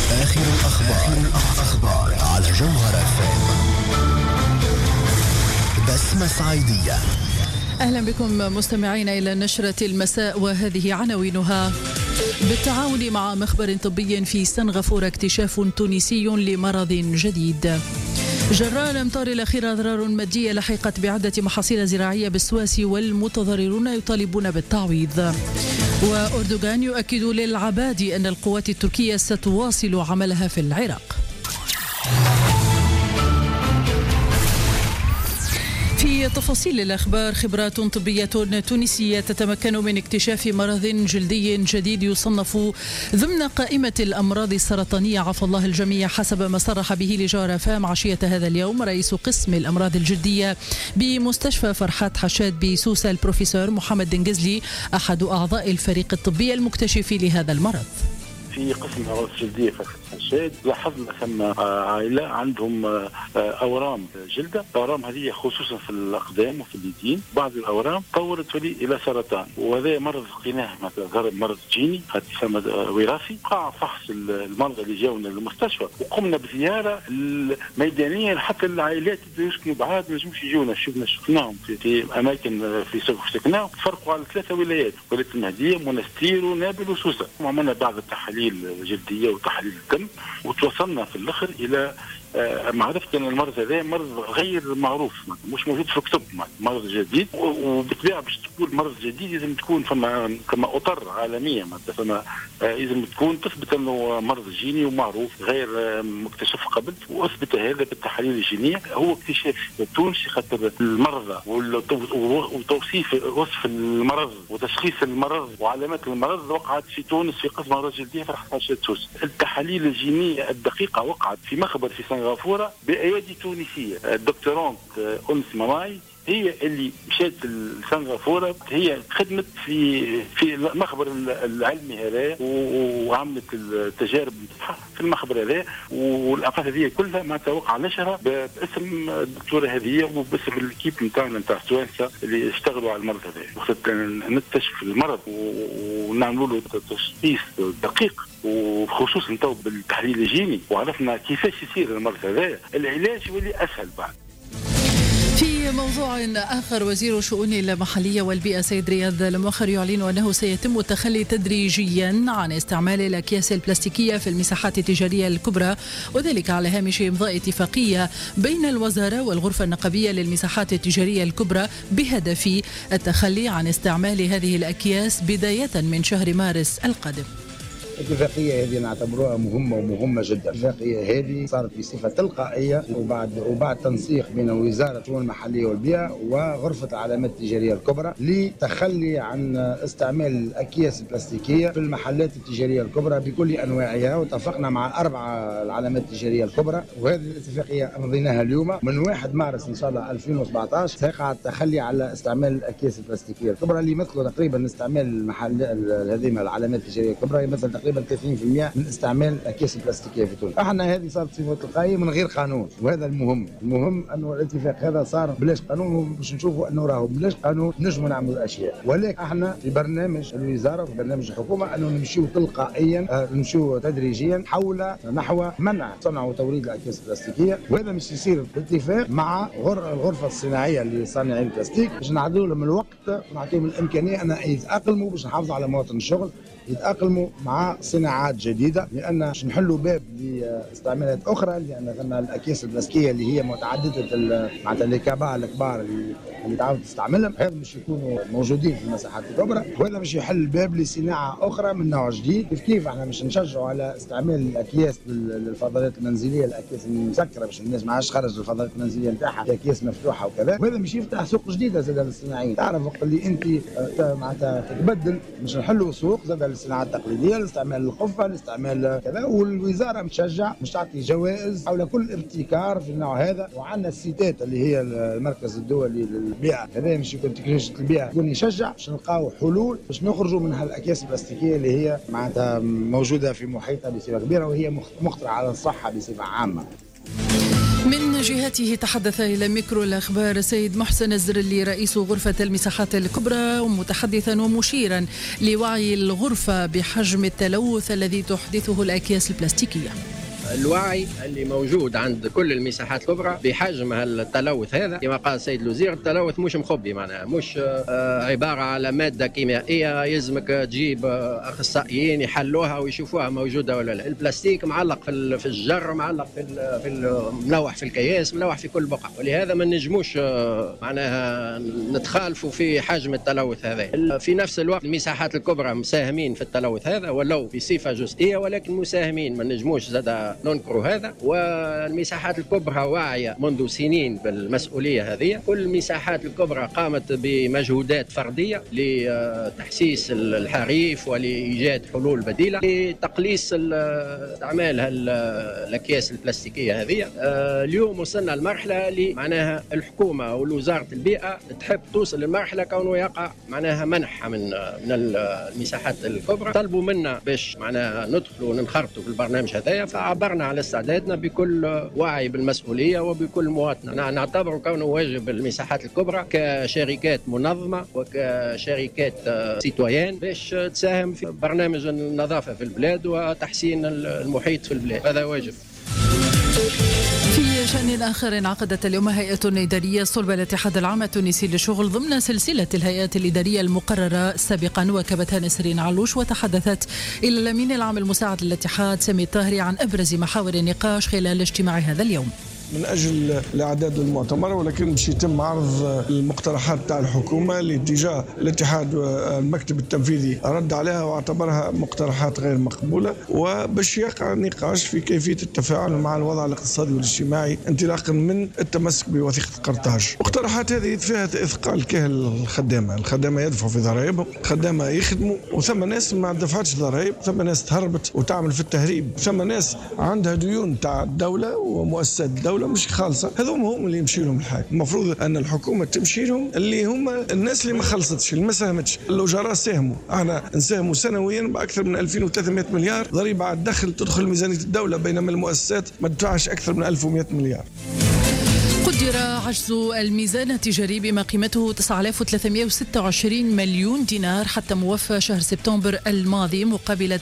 آخر الأخبار على جوهر FM. بسمة صعيدية. أهلا بكم مستمعين إلى نشرة المساء، وهذه عناوينها. بالتعاون مع مخبر طبي في سنغافورة اكتشاف تونسي لمرض جديد. جراء الأمطار الأخيرة أضرار مادية لحقت بعدة محاصيل زراعية بالسواس، والمتضررون يطالبون بالتعويض. وأردوغان يؤكد للعبادي أن القوات التركية ستواصل عملها في العراق. في تفاصيل الأخبار، خبرات طبية تونسية تتمكن من اكتشاف مرض جلدي جديد يصنف ضمن قائمة الأمراض السرطانية، عفى الله الجميع، حسب ما صرح به لجوهر FM عشية هذا اليوم رئيس قسم الأمراض الجلدية بمستشفى فرحات حشاد بسوسة البروفيسور محمد دنجزلي، أحد أعضاء الفريق الطبي المكتشف لهذا المرض. في قسم الأمراض الجلدية في الحشاد لاحظنا ثم عائلة عندهم أورام جلدة. الأورام هذه خصوصا في الأقدام وفي اليدين، بعض الأورام طورت إلى سرطان، وهذا مرض لقيناه مثلا مرض جيني وراثي. قاع فحص المرضى اللي جاونا للمستشفى، وقمنا بزيارة ميدانية حتى العائلات اللي يسكنوا بعاد ما يجوش يجونا. شفناهم في أماكن في سكناهم، فرقوا على 3 ولايات: ولاية المهدية، منستير، ونابل، وسوسة. وعملنا بعض التحاليل جلدية وتحليل الدم، وتوصلنا في الآخر إلى معرفة أن المرض هذا مرض غير معروف، مش موجود في الكتب، مرض جديد. وبالطبيعة باش تكون مرض جديد لازم تكون كما أطر عالمية، فما لازم تكون تثبت أنه مرض جيني ومعروف غير مكتشف قبل، وأثبت هذا بالتحاليل الجينية. هو اكتشاف تونسي، خاطر المرضى وتوصيف وصف المرض وتشخيص المرض وعلامات المرض وقعت في تونس في قسم الأمراض الجلدية في حشد سوسة. التحاليل الجينية الدقيقة وقعت في مخبر في سنغافورة بأيادي تونسية. الدكتورانت أنس ماماي هي اللي مشات لسنغافورة، هي خدمت في المخبر العلمي هذا، وعملت التجارب في المخبر هذا، والأبحاث هذه كلها ما توقع نشرها باسم الدكتورة هذه وباسم الكيب نتاعنا نتاع التوانسة اللي اشتغلوا على المرض هذا. وقت نكتشف المرض ونعملوا له تشخيص دقيق، وخصوصا تو بالتحليل الجيني، وعرفنا كيفاش يصير المرض هذا، العلاج يولي أسهل بعد. في موضوع آخر، وزير الشؤون المحلية والبيئة سيد رياض المؤخر يعلن أنه سيتم التخلي تدريجيا عن استعمال الأكياس البلاستيكية في المساحات التجارية الكبرى، وذلك على هامش إمضاء اتفاقية بين الوزارة والغرفة النقابية للمساحات التجارية الكبرى بهدف التخلي عن استعمال هذه الأكياس بداية من شهر مارس القادم. الاتفاقية هذه نعتبروها مهمة جدا. الاتفاقية هذه صارت بصفة تلقائية وبعد تنسيق بين وزارة الشؤون المحلية والبيئة وغرفة العلامات التجارية الكبرى لتخلي عن استعمال الأكياس البلاستيكية في المحلات التجارية الكبرى بكل أنواعها. واتفقنا مع 4 العلامات التجارية الكبرى، وهذه الاتفاقية أمضيناها اليوم. من 1 مارس إن شاء الله 2017 سيقع التخلي على استعمال الأكياس البلاستيكية الكبرى اللي يمثلوا تقريبا استعمال هذه العلامات التجارية الكبرى يمثل تقريبا 30% من استعمال الاكياس البلاستيكيه في تونس. احنا هذه صارت صفه تلقائيه من غير قانون، وهذا المهم انه الاتفاق هذا صار بلاش قانون، وباش نشوفوا انه راهو بلاش قانون نجموا نعملوا الاشياء. ولكن احنا في برنامج الوزاره وفي برنامج الحكومه انه نمشيو تلقائيا، نمشيو تدريجيا نحو منع صنع وتوريد الاكياس البلاستيكيه، وهذا مش يصير باتفاق مع الغرفه الصناعيه لصانعي البلاستيك باش نعطيو لهم الوقت ونعطيهم الامكانيه ان يتاقلموا باش نحافظوا على مواطن الشغل، يتأقلموا مع صناعات جديدة، لأن باش نحلوا باب لاستعمالات أخرى، لأن ثم الأكياس البلاستيكية اللي هي متعددة معناتها الكبار الكبار اللي تعاود تستعملهم، هذا مش يكونوا موجودين في المساحات الكبرى، وهذا مش يحل الباب لصناعة أخرى من نوع جديد. كيف احنا مش نشجعوا على استعمال الأكياس للفضلات المنزلية، الأكياس المسكرة، باش الناس ما عادش تخرج الفضلات المنزلية نتاعها في أكياس مفتوحة وكذا، وهذا مش يفتح سوق جديدة زاد للصناعيين. تعرف وقت اللي أنت معناتها تبدل، مش نحلوا سوق زاد للصناعات التقليديه، لاستعمال القفه، لاستعمال كذا، والوزاره متشجع مش تعطي جوائز حول كل ابتكار في النوع هذا. وعندنا السيتات اللي هي المركز الدولي للبيئه، هذا مش يكون تكنولوجيا البيئه يكون يشجع باش نلقاو حلول باش نخرجوا من هالاكياس البلاستيكيه اللي هي معناتها موجوده في محيطها بصفه كبيره، وهي مخطره على الصحه بصفه عامه. من جهته تحدث إلى ميكرو الأخبار السيد محسن الزرلي رئيس غرفة المساحات الكبرى ومتحدثا ومشيرا لوعي الغرفة بحجم التلوث الذي تحدثه الأكياس البلاستيكية. الوعي اللي موجود عند كل المساحات الكبرى بحجم التلوث هذا، كما قال السيد الوزير التلوث مش مخبي، معناها مش عبارة على مادة كيميائية يلزمك تجيب أخصائيين يحلوها ويشوفوها موجودة ولا لا. البلاستيك معلق في الجر، معلق في ملوح في الكياس، ملوح في كل بقعة، ولهذا ما نجموش معناها نتخالفوا في حجم التلوث هذا. في نفس الوقت المساحات الكبرى مساهمين في التلوث هذا ولو بصفة جزئية، ولكن مساهمين، ما نجموش زاد ننكروا هذا. والمساحات الكبرى واعية منذ سنين بالمسؤولية هذه. كل المساحات الكبرى قامت بمجهودات فردية لتحسيس الحريف ولإيجاد حلول بديلة لتقليص استعمال الأكياس البلاستيكية هذه. اليوم وصلنا لمرحلة معناها الحكومة ووزارة البيئة تحب توصل لمرحلة كونه يقع معناها منحة من المساحات الكبرى. طلبوا منا باش معناها ندخلوا وننخرطوا في البرنامج هذايا، فعبرنا على استعدادنا بكل وعي بالمسؤولية وبكل مواطنة. نعتبر كونه واجب المساحات الكبرى كشركات منظمة وكشركات سيتويان باش تساهم في برنامج النظافة في البلاد وتحسين المحيط في البلاد، هذا واجب. في شأن آخر، انعقدت اليوم هيئة إدارية صلب الاتحاد العام التونسي للشغل ضمن سلسلة الهيئات الإدارية المقررة سابقا، وكبتها نسرين علوش وتحدثت إلى الأمين العام المساعد للاتحاد سامي الطاهري عن أبرز محاور النقاش خلال اجتماع هذا اليوم. من أجل الإعداد للمؤتمر، ولكن باش يتم عرض المقترحات تاع الحكومة لاتجاه الاتحاد والمكتب التنفيذي رد عليها واعتبرها مقترحات غير مقبولة، وباش يقع نقاش في كيفية التفاعل مع الوضع الاقتصادي والاجتماعي انطلاقا من التمسك بوثيقة قرطاج. المقترحات هذه فيها إثقال كاهل الخدامة يدفعوا في ضرائبهم، الخدامة يخدموا، وثم ناس ما دفعتش ضرائب، ثم ناس تهربت وتعمل في التهريب، ثم ناس عندها ديون تاع الدولة ومؤسسات الدولة مش خالصة. هذوم هم اللي يمشي لهم الحال. المفروض أن الحكومة تمشي لهم اللي هم الناس اللي ما خلصتش، اللي ما ساهمتش. الأجراء ساهموا، احنا نساهموا سنويا بأكثر من 2300 مليار ضريبة على الدخل تدخل ميزانية الدولة، بينما المؤسسات ما تدفعش أكثر من 1100 مليار. قدر عجز الميزان التجاري بما قيمته 9326 مليون دينار حتى موفى شهر سبتمبر الماضي، مقابل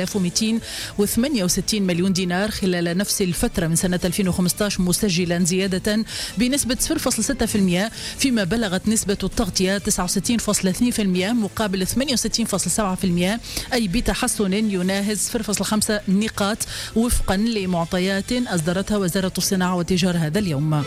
9268 مليون دينار خلال نفس الفترة من سنة 2015، مسجلا زيادة بنسبة 0.6%، فيما بلغت نسبة التغطية 69.2% مقابل 68.7%، أي بتحسن يناهز 0.5 نقاط وفقا لمعطيات أصدرتها وزارة الصناعة والتجارة هذا اليوم.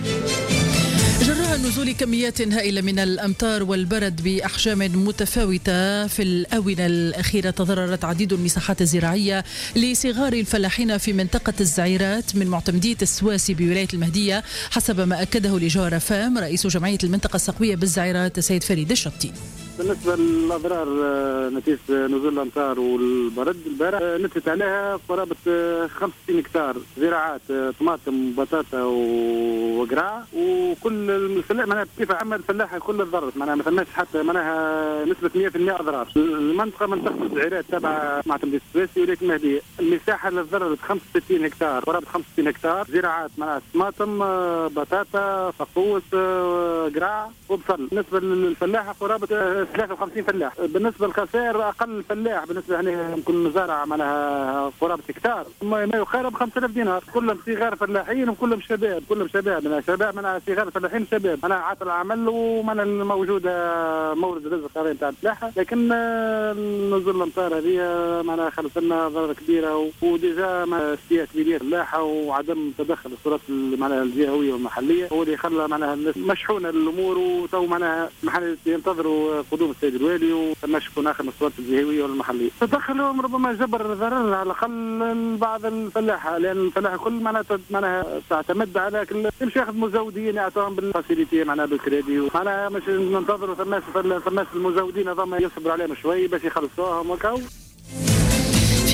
جراء نزول كميات هائلة من الأمطار والبرد بأحجام متفاوتة في الآونة الأخيرة، تضررت عديد المساحات الزراعية لصغار الفلاحين في منطقة الزعيرات من معتمدية السواسي بولاية المهدية، حسب ما أكده لجوهر فام رئيس جمعية المنطقة السقوية بالزعيرات السيد فريد الشطي. بالنسبة للأضرار نتيجة نزول الأمطار والبرد البارح، نتفت عليها قرابة 65 هكتار زراعات طماطم وبطاطا وقراع، وكل الفلاح معناها بصفة عامة الفلاحة كل تضررت، معناها ما فماش حتى معناها نسبة 100% أضرار. المنطقة منطقة الزعيرات تبع معتمدية السواسي ولاية المهدية، المساحة اللي تضررت 65 هكتار، قرابة 65 هكتار زراعات معناها طماطم بطاطا فقوس قراع وبصل. بالنسبة للفلاحة قرابة 53 فلاح. بالنسبه للخسائر اقل فلاح بالنسبه يعني يمكن مزارع معناها قرابه هكتار ما يقارب 5000 دينار، كلهم صغار فلاحين وكلهم شباب، كلهم شباب معناها صغار فلاحين شباب، معناها عاطل العمل ومعناها موجوده مورد رزق قريب نتاع الفلاحه. لكن نزول الامطار هذه معناها خلت لنا ضرر كبيره، وديجا سياسه كبيره الفلاحه وعدم تدخل السلطات معناها الجهويه والمحليه هو اللي خلى معناها الناس مشحونه الامور، وتو معناها المحل ينتظروا قدوم السيد الوالي وما شكون اخر من السلطات الجهويه والمحليه. تدخلهم ربما جبر ضرر على الاقل بعض الفلاحه، لان الفلاحه كل معناها تعتمد على يمشي ياخذ مزودين يعطوهم بالفاسيليتي معناها بالكريدي، معناها مش ننتظروا ثماش المزودين هذوما يصبروا عليهم شوي باش يخلصوهم وكاو.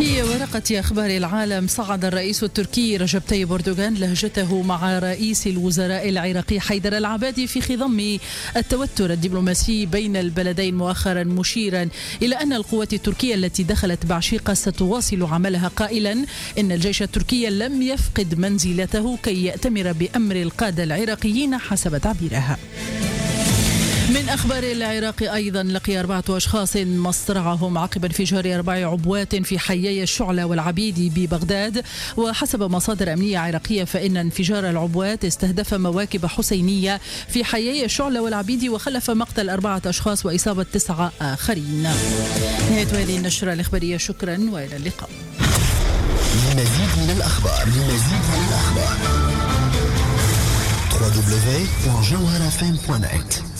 في ورقة أخبار العالم، صعد الرئيس التركي رجب طيب أردوغان لهجته مع رئيس الوزراء العراقي حيدر العبادي في خضم التوتر الدبلوماسي بين البلدين مؤخرا، مشيرا إلى أن القوات التركية التي دخلت بعشيقة ستواصل عملها، قائلا إن الجيش التركي لم يفقد منزلته كي يأتمر بأمر القادة العراقيين حسب تعبيرها. من أخبار العراق أيضا، لقي 4 أشخاص مصرعهم عقب انفجار 4 عبوات في حيي الشعلة والعبيد ببغداد، وحسب مصادر أمنية عراقية فإن انفجار العبوات استهدف مواكب حسينية في حيي الشعلة والعبيد وخلف مقتل 4 أشخاص وإصابة 9 آخرين. نهاية هذه النشرة الإخبارية، شكرا وإلى اللقاء. لمزيد من الأخبار www.jawharafm.net